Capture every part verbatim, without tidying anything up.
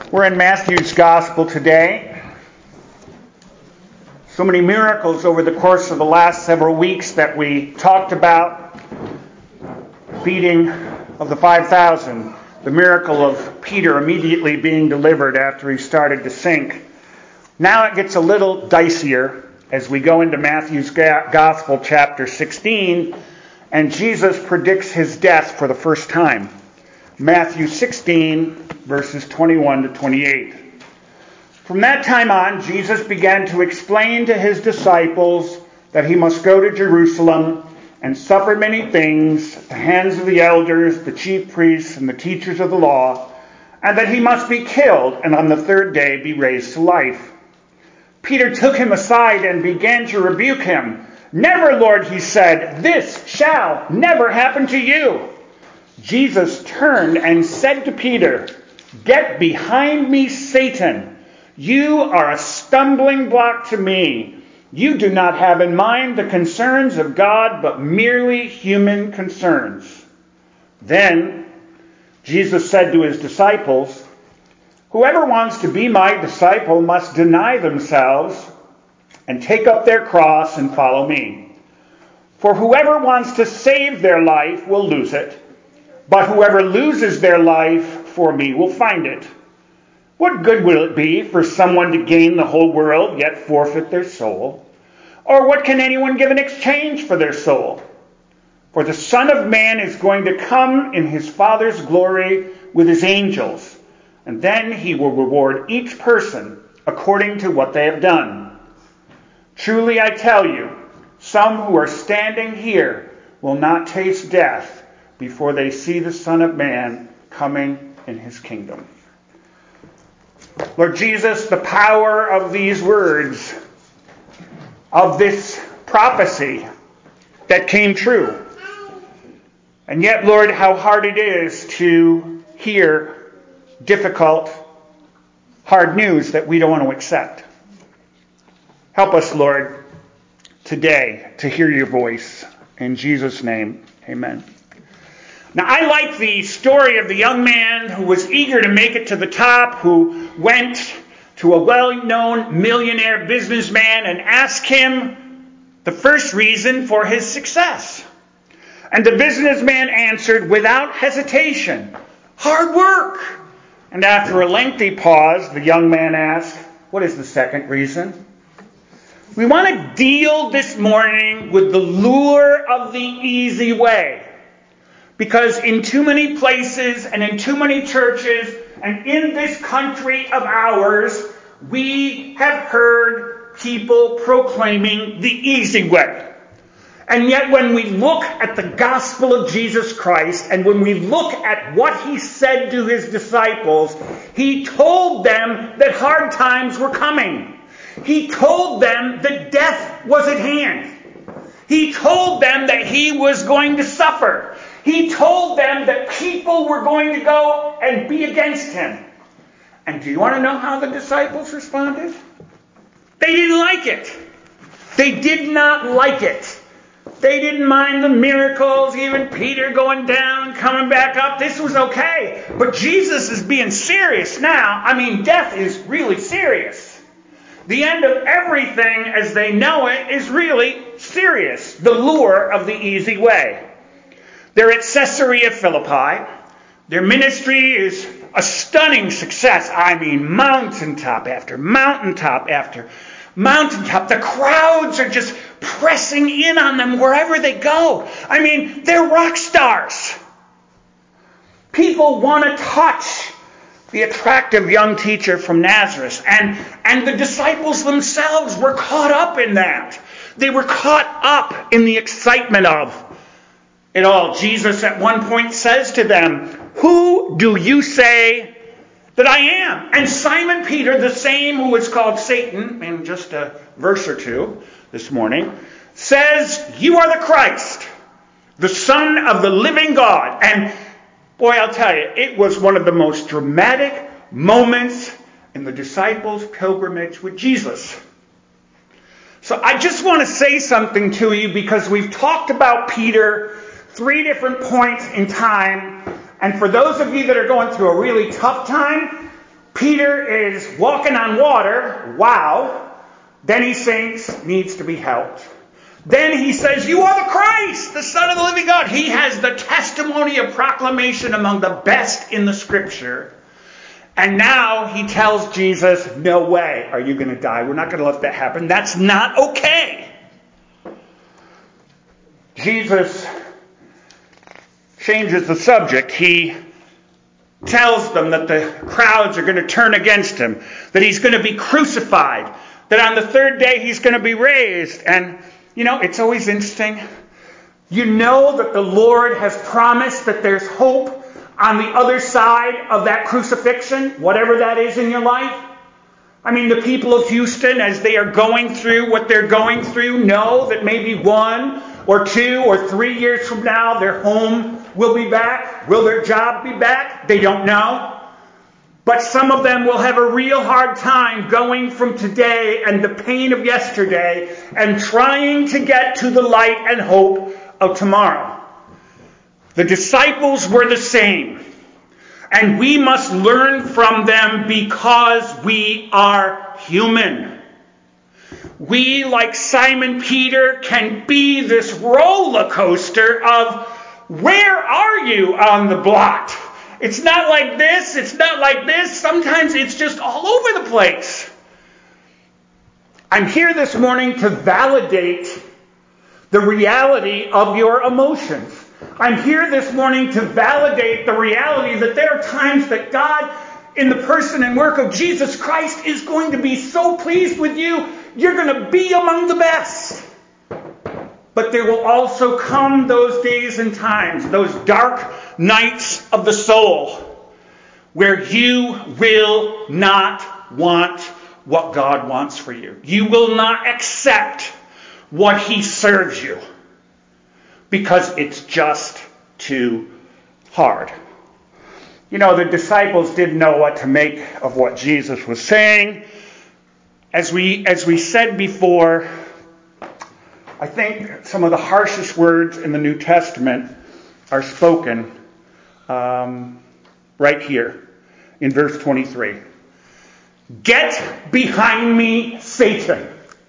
We're in Matthew's Gospel today. So many miracles over the course of the last several weeks that we talked about. Feeding of the five thousand. The miracle of Peter immediately being delivered after he started to sink. Now it gets a little dicier as we go into Matthew's Gospel chapter sixteen, and Jesus predicts his death for the first time. Matthew sixteen, verses twenty-one to twenty-eight. From that time on, Jesus began to explain to his disciples that he must go to Jerusalem and suffer many things at the hands of the elders, the chief priests, and the teachers of the law, and that he must be killed and on the third day be raised to life. Peter took him aside and began to rebuke him. "Never, Lord," he said, "this shall never happen to you." Jesus turned and said to Peter, "Get behind me, Satan. You are a stumbling block to me. You do not have in mind the concerns of God, but merely human concerns." Then Jesus said to his disciples, "Whoever wants to be my disciple must deny themselves and take up their cross and follow me. For whoever wants to save their life will lose it, but whoever loses their life for me will find it. What good will it be for someone to gain the whole world yet forfeit their soul? Or what can anyone give in exchange for their soul? For the Son of Man is going to come in his Father's glory with his angels, and then he will reward each person according to what they have done. Truly I tell you, some who are standing here will not taste death before they see the Son of Man coming in his kingdom." Lord Jesus, the power of these words, of this prophecy that came true. And yet, Lord, how hard it is to hear difficult, hard news that we don't want to accept. Help us, Lord, today to hear your voice. In Jesus' name, amen. Now, I like the story of the young man who was eager to make it to the top, who went to a well-known millionaire businessman and asked him the first reason for his success. And the businessman answered without hesitation, "Hard work." And after a lengthy pause, the young man asked, "What is the second reason?" We want to deal this morning with the lure of the easy way. Because in too many places and in too many churches and in this country of ours, we have heard people proclaiming the easy way. And yet when we look at the gospel of Jesus Christ and when we look at what he said to his disciples, he told them that hard times were coming. He told them that death was at hand. He told them that he was going to suffer. He told them that people were going to go and be against him. And do you want to know how the disciples responded? They didn't like it. They did not like it. They didn't mind the miracles, even Peter going down, coming back up. This was okay. But Jesus is being serious now. I mean, death is really serious. The end of everything as they know it is really serious. The lure of the easy way. They're at Caesarea Philippi. Their ministry is a stunning success. I mean, mountaintop after mountaintop after mountaintop. The crowds are just pressing in on them wherever they go. I mean, they're rock stars. People want to touch the attractive young teacher from Nazareth. And, and the disciples themselves were caught up in that. They were caught up in the excitement of it all. Jesus at one point says to them, "Who do you say that I am?" And Simon Peter, the same who is called Satan in just a verse or two this morning, says, "You are the Christ, the Son of the living God." And boy, I'll tell you, it was one of the most dramatic moments in the disciples' pilgrimage with Jesus. So I just want to say something to you because we've talked about Peter three different points in time. And for those of you that are going through a really tough time, Peter is walking on water. Wow. Then he sinks, needs to be helped. Then he says, you are the Christ, the Son of the living God. He has the testimony of proclamation among the best in the Scripture. And now he tells Jesus, no way are you going to die. We're not going to let that happen. That's not okay. Jesus changes the subject. He tells them that the crowds are going to turn against him, that he's going to be crucified, that on the third day he's going to be raised. And, you know, it's always interesting. You know that the Lord has promised that there's hope on the other side of that crucifixion, whatever that is in your life. I mean, the people of Houston, as they are going through what they're going through, know that maybe one or two or three years from now, their home will be back. Will their job be back? They don't know. But some of them will have a real hard time going from today and the pain of yesterday and trying to get to the light and hope of tomorrow. The disciples were the same. And we must learn from them because we are human. We, like Simon Peter, can be this roller coaster of where are you on the blot? It's not like this, it's not like this. Sometimes it's just all over the place. I'm here this morning to validate the reality of your emotions. I'm here this morning to validate the reality that there are times that God, in the person and work of Jesus Christ, is going to be so pleased with you, you're going to be among the best. But there will also come those days and times, those dark nights of the soul, where you will not want what God wants for you. You will not accept what He serves you. Because it's just too hard. You know, the disciples didn't know what to make of what Jesus was saying. As we, as we said before, I think some of the harshest words in the New Testament are spoken um, right here in verse twenty-three. Get behind me, Satan.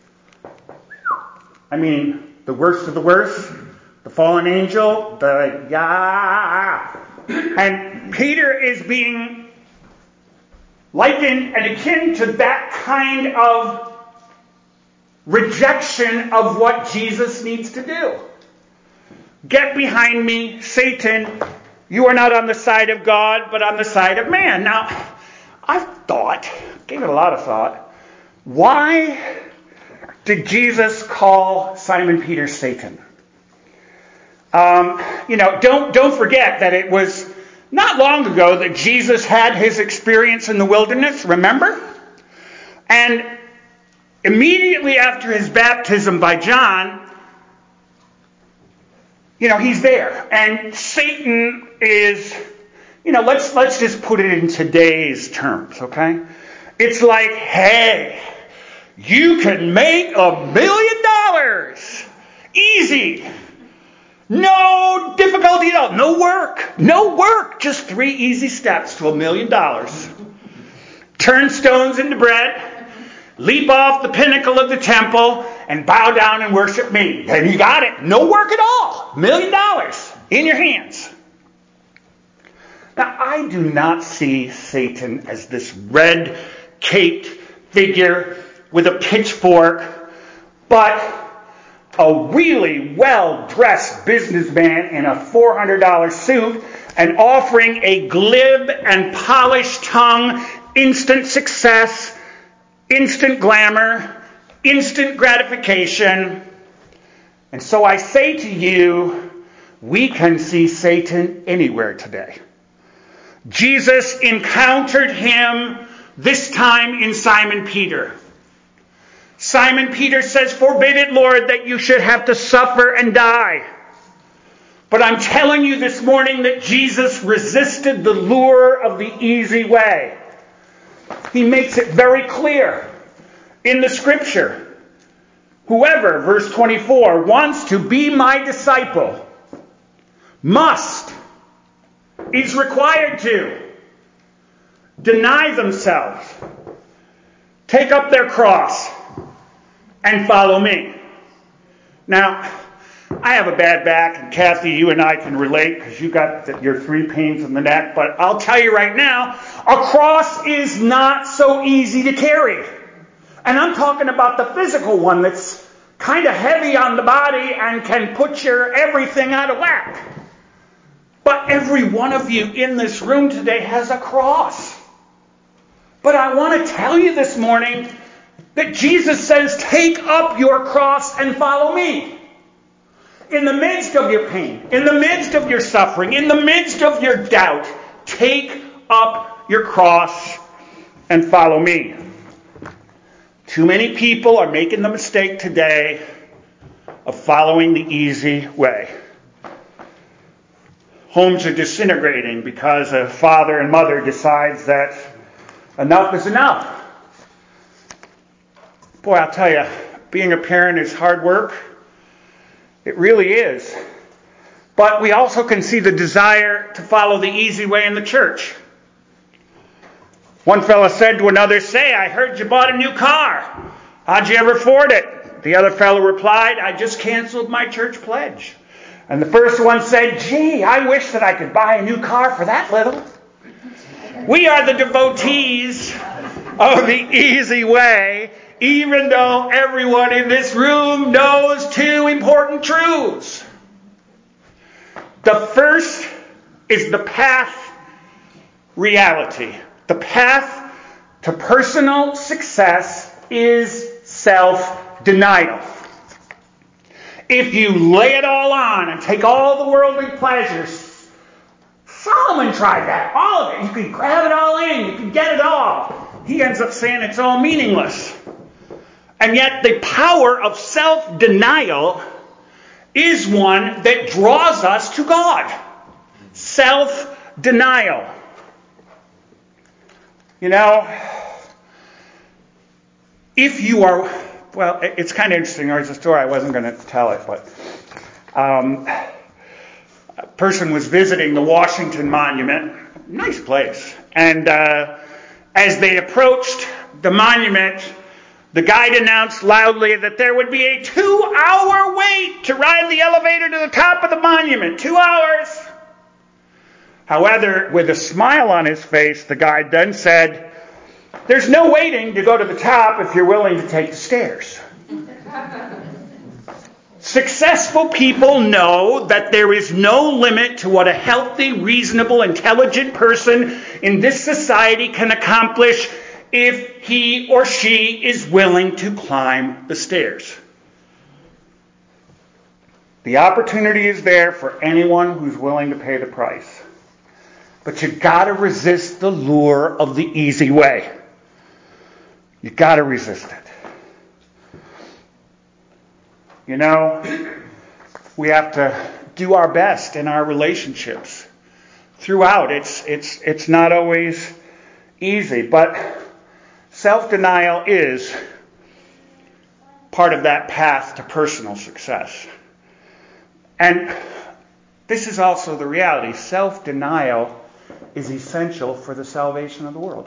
I mean, the worst of the worst. The fallen angel, the Yah. And Peter is being likened and akin to that kind of rejection of what Jesus needs to do. Get behind me, Satan. You are not on the side of God, but on the side of man. Now, I've thought, gave it a lot of thought, why did Jesus call Simon Peter Satan? Um, you know, don't don't forget that it was not long ago that Jesus had his experience in the wilderness, remember? And immediately after his baptism by John, you know, he's there. And Satan is, you know, let's let's just put it in today's terms, okay? It's like, hey, you can make a million dollars. Easy. No difficulty at all. No work. No work. Just three easy steps to a million dollars. Turn stones into bread. Leap off the pinnacle of the temple and bow down and worship me. And you got it. No work at all. Million dollars in your hands. Now, I do not see Satan as this red-caped figure with a pitchfork, but a really well-dressed businessman in a four hundred dollars suit and offering a glib and polished tongue, instant success, instant glamour, instant gratification. And so I say to you, we can see Satan anywhere today. Jesus encountered him this time in Simon Peter. Simon Peter says, forbid it, Lord, that you should have to suffer and die. But I'm telling you this morning that Jesus resisted the lure of the easy way. He makes it very clear in the Scripture. Whoever, verse twenty-four, wants to be my disciple must, is required to, deny themselves, take up their cross, and follow me. Now, I have a bad back, and Kathy, you and I can relate because you got the, your three pains in the neck, but I'll tell you right now, a cross is not so easy to carry. And I'm talking about the physical one that's kind of heavy on the body and can put your everything out of whack. But every one of you in this room today has a cross. But I want to tell you this morning that Jesus says, take up your cross and follow me. In the midst of your pain, in the midst of your suffering, in the midst of your doubt, take up your cross and follow me. Too many people are making the mistake today of following the easy way. Homes are disintegrating because a father and mother decides that enough is enough. Boy, I'll tell you, being a parent is hard work. It really is. But we also can see the desire to follow the easy way in the church. One fellow said to another, say, I heard you bought a new car. How'd you ever afford it? The other fellow replied, I just canceled my church pledge. And the first one said, gee, I wish that I could buy a new car for that little. We are the devotees of the easy way, even though everyone in this room knows two important truths. The first is the path reality. The path to personal success is self-denial. If you lay it all on and take all the worldly pleasures, Solomon tried that, all of it. You can grab it all in, you can get it all. He ends up saying it's all meaningless. And yet the power of self-denial is one that draws us to God. Self-denial. You know, if you are, well, it's kind of interesting. There's a story, I wasn't going to tell it, but um, a person was visiting the Washington Monument. Nice place. And uh, as they approached the monument, the guide announced loudly that there would be a two-hour wait to ride the elevator to the top of the monument. Two hours. However, with a smile on his face, the guide then said, there's no waiting to go to the top if you're willing to take the stairs. Successful people know that there is no limit to what a healthy, reasonable, intelligent person in this society can accomplish if he or she is willing to climb the stairs. The opportunity is there for anyone who's willing to pay the price. But you've got to resist the lure of the easy way. You've got to resist it. You know, we have to do our best in our relationships. Throughout, it's it's it's not always easy, but self-denial is part of that path to personal success. And this is also the reality. Self-denial is essential for the salvation of the world.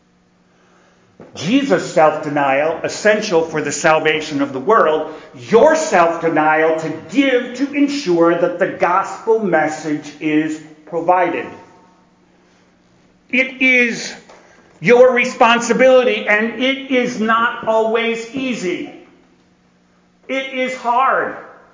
Jesus' self-denial, essential for the salvation of the world. Your self-denial to give to ensure that the gospel message is provided. It is your responsibility, and it is not always easy. It is hard.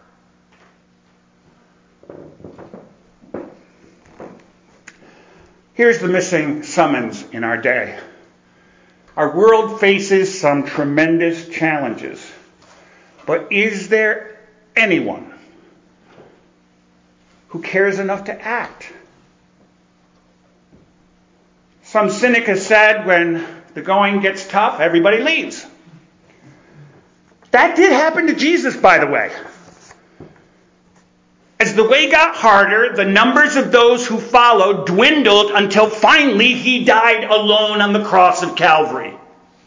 Here's the missing summons in our day. Our world faces some tremendous challenges. But is there anyone who cares enough to act? Some cynic has said when the going gets tough, everybody leaves. That did happen to Jesus, by the way. As the way got harder, the numbers of those who followed dwindled until finally he died alone on the cross of Calvary.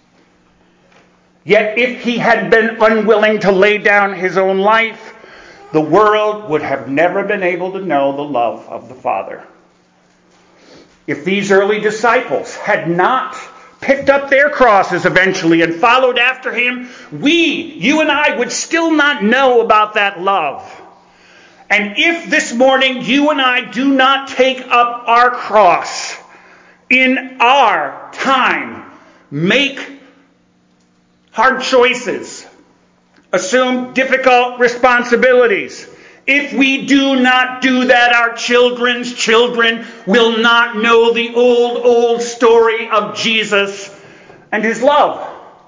Yet if he had been unwilling to lay down his own life, the world would have never been able to know the love of the Father. if these early disciples had not picked up their crosses eventually and followed after him, we, you and I, would still not know about that love. And if this morning you and I do not take up our cross in our time, make hard choices, assume difficult responsibilities, if we do not do that, our children's children will not know the old, old story of Jesus and his love.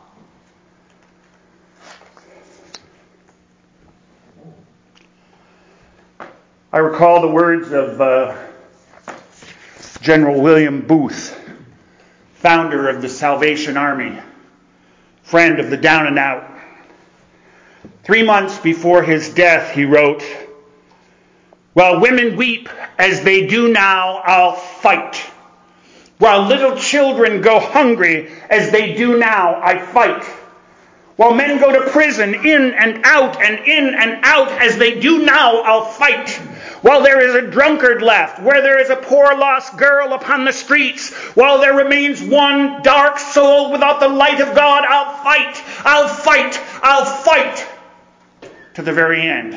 I recall the words of uh, General William Booth, founder of the Salvation Army, friend of the down and out. Three months before his death, he wrote, "While women weep as they do now, I'll fight. While little children go hungry as they do now, I fight. While men go to prison in and out and in and out as they do now, I'll fight. While there is a drunkard left, where there is a poor lost girl upon the streets, while there remains one dark soul without the light of God, I'll fight, I'll fight, I'll fight to the very end."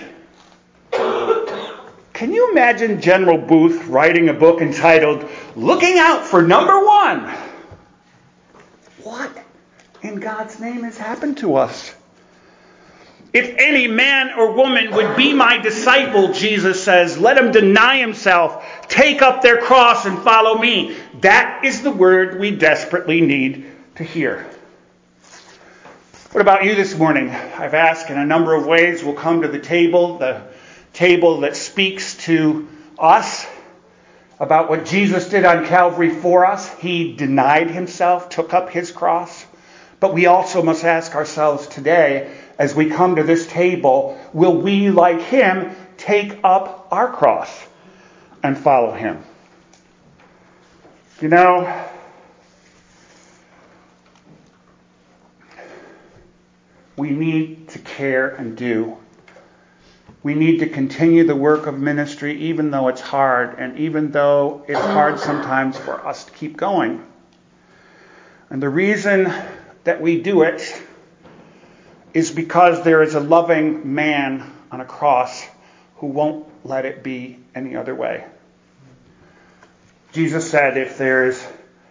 Can you imagine General Booth writing a book entitled, "Looking Out for Number One"? What in God's name has happened to us? If any man or woman would be my disciple, Jesus says, let him deny himself, take up their cross and follow me. That is the word we desperately need to hear. What about you this morning? I've asked in a number of ways. We'll come to the table, the table that speaks to us about what Jesus did on Calvary for us. He denied himself, took up his cross. But we also must ask ourselves today, as we come to this table, will we, like him, take up our cross and follow him? You know, we need to care and do. We need to continue the work of ministry even though it's hard, and even though it's hard sometimes for us to keep going. And the reason that we do it is because there is a loving man on a cross who won't let it be any other way. Jesus said, if there's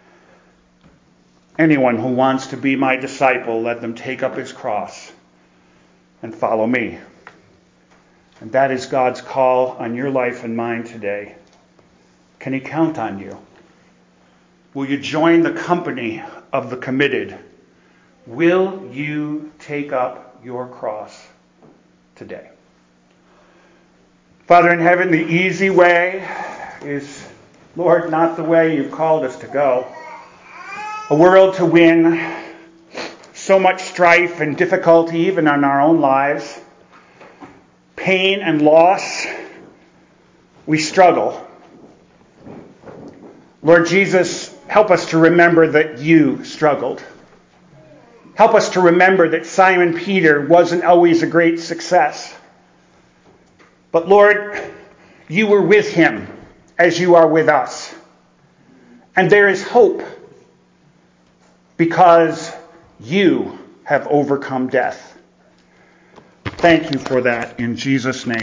anyone who wants to be my disciple, let them take up his cross and follow me. And that is God's call on your life and mine today. Can he count on you? Will you join the company of the committed? Will you take up your cross today? Father in heaven, the easy way is, Lord, not the way you've called us to go. A world to win, so much strife and difficulty even in our own lives, pain and loss, we struggle. Lord Jesus, help us to remember that you struggled. Help us to remember that Simon Peter wasn't always a great success. But Lord, you were with him as you are with us. And there is hope because you have overcome death. Thank you for that in Jesus' name.